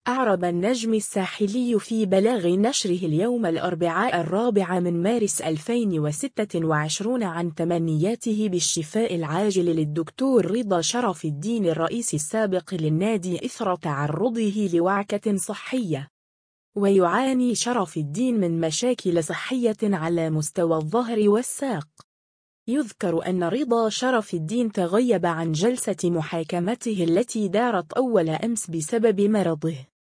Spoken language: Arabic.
أعرب النجم الساحلي في بلاغ نشره اليوم الأربعاء 4 مارس 2026 عن تمنياته بالشفاء العاجل للدكتور رضا شرف الدين الرئيس السابق للنادي إثر تعرضه لوعكة صحية. ويعاني شرف الدين من مشاكل صحية على مستوى الظهر والساق. يذكر أن رضا شرف الدين تغيب عن جلسة محاكمته التي دارت أول أمس بسبب مرضه.